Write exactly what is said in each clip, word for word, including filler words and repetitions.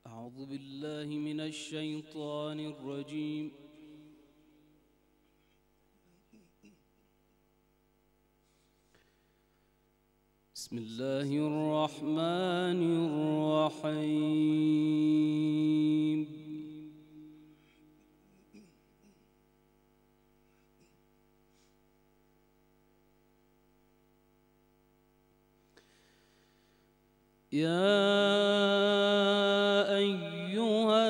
أعوذ بالله من الشيطان الرجيم. بسم الله الرحمن الرحيم. يا أيها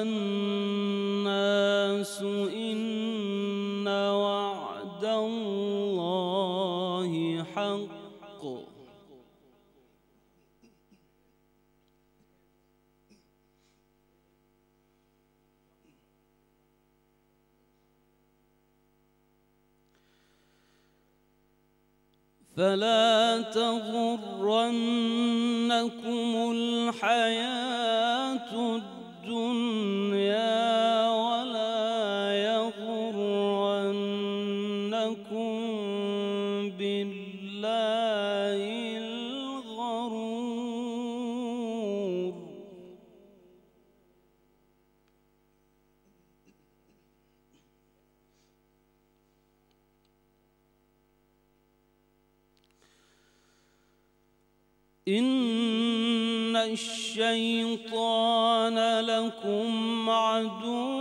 الناس إن وعد الله حق فلا تغرنكم الحياة الدنيا ولا يغرنكم بالله الغرور. إن الشيطان لكم عدو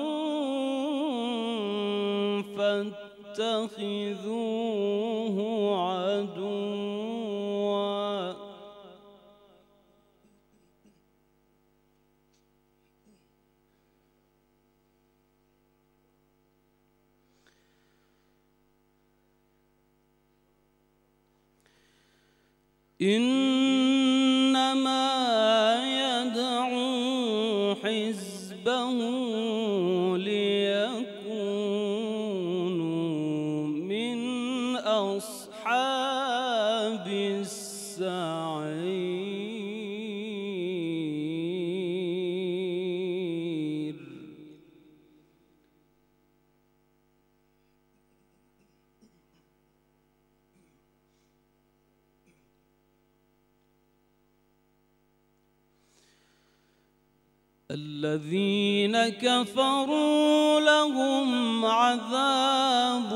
فاتخذوه عدوا إنما يدعو حزبه ليكونوا من أصحاب السعير. الذين كفروا لهم عذاب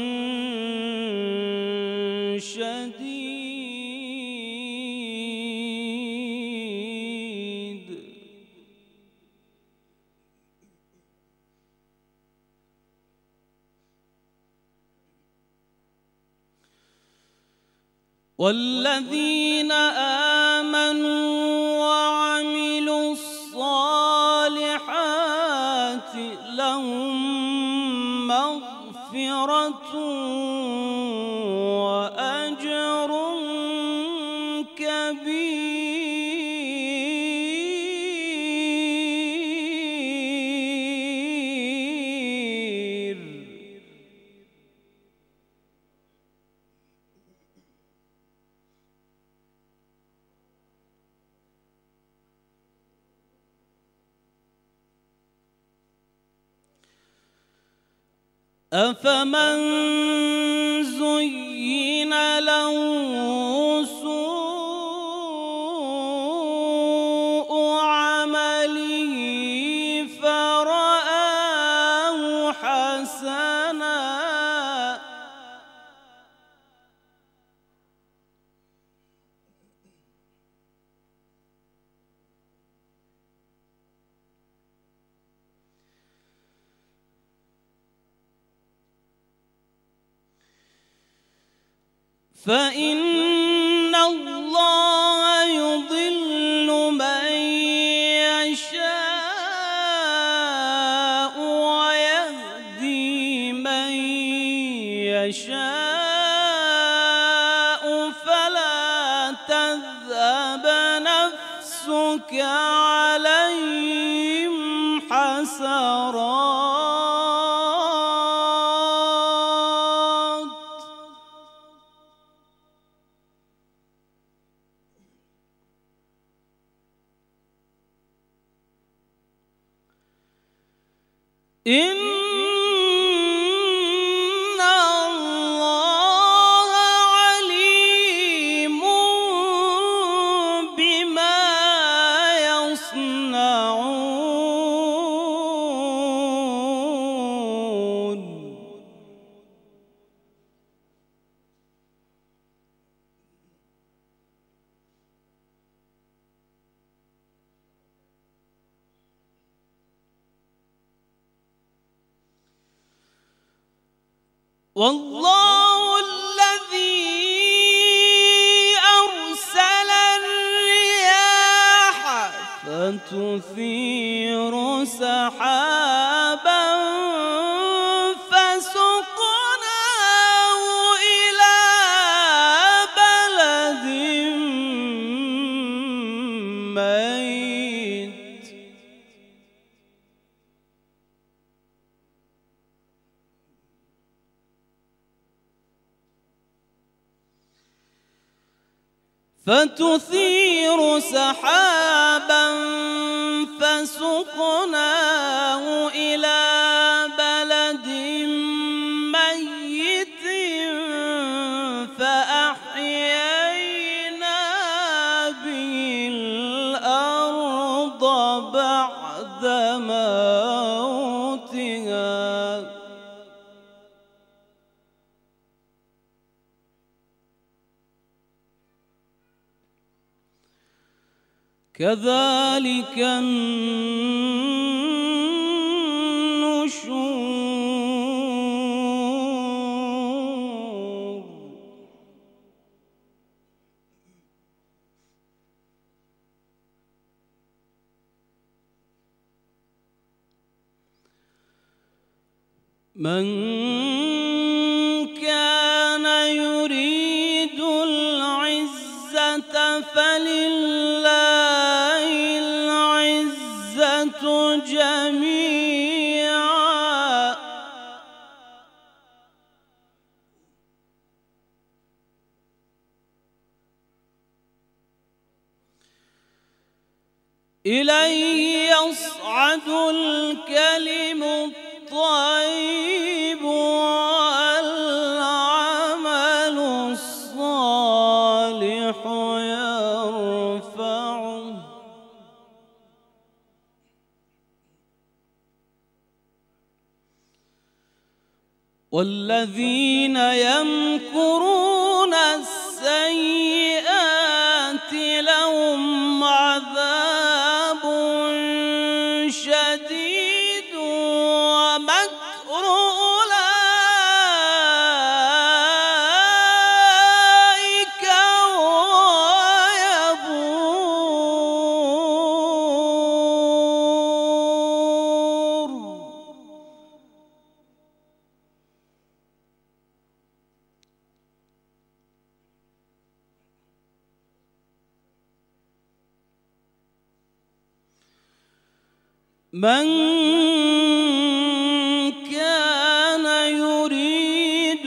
شديد والذين آمنوا وعملوا الصالحات لهم مغفرة وأجر كبير. أفمن زين له سوء عمله فرآه حسنا فإن الله يضل من يشاء ويهدي من يشاء فلا تذهب نفسك عليهم حسرات إن الله عليم بما يصنعون. والله الذي أرسل الرياح فتثير سحابا فسقناه إلى بلد ميت فتثير سحابا فسقناه إلى بلد ميت فأحيينا به الأرض بعد موتها كذلك النشور من كان يريد العزة فلله العزة جميعا إليه يصعد الكلم الطيب والعمل الصالح يرفعه والذين يمكرون السيئات لهم عذاب شديد ومكر أولئك ويبور من كان يريد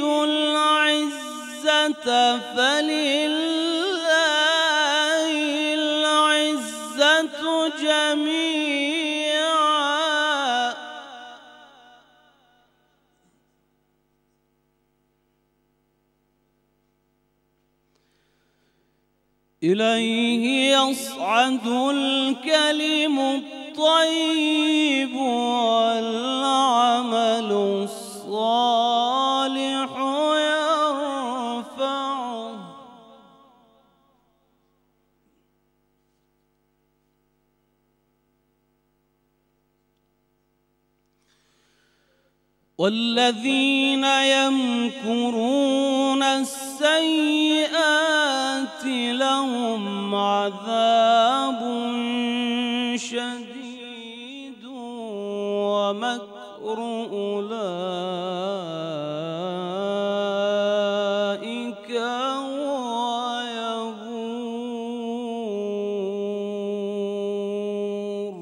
العزة فلله العزة جميعا إليه يصعد الكلم الطيب والعمل الصالح يرفعه والذين يمكرون السيئات لهم عذاب شديد ومكر أولئك ويبور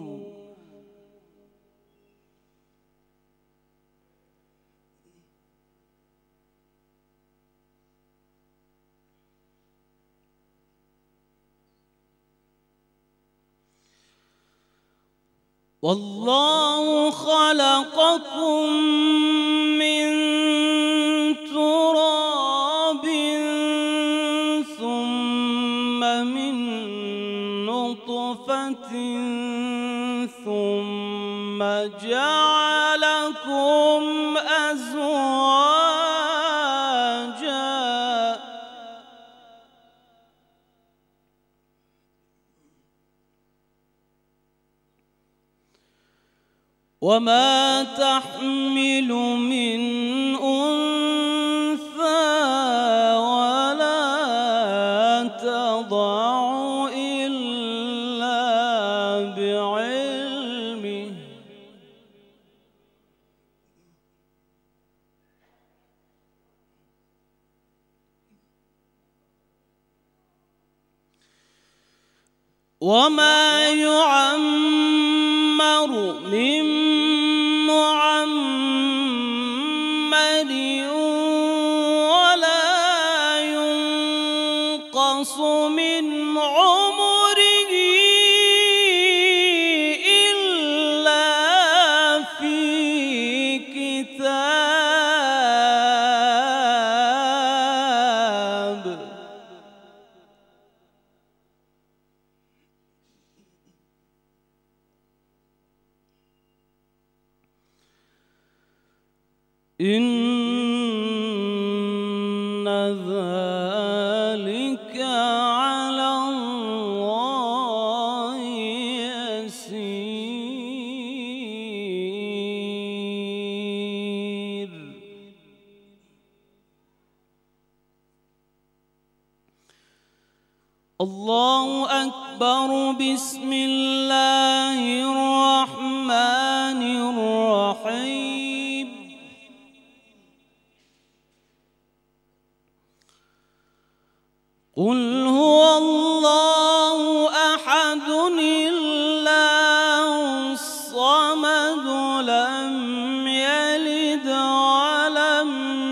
والله خلقكم من تراب ثم من نطفة ثم جعلكم أزواجا وما تحمل من أنثى علمه وما يعمر من معمر ولا ينقص من عمره إلا في كتاب إن ذلك على الله يسير. الله أكبر. بسم الله الرحمن الرحيم. قل هو الله أحد الله الصمد لم يلد ولم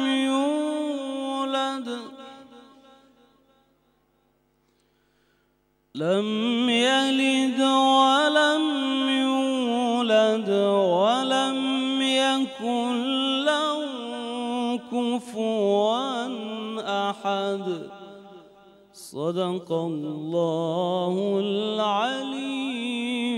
يولد لم يلد ولم يولد ولم يكن له كفوا أحد. صدق الله العلي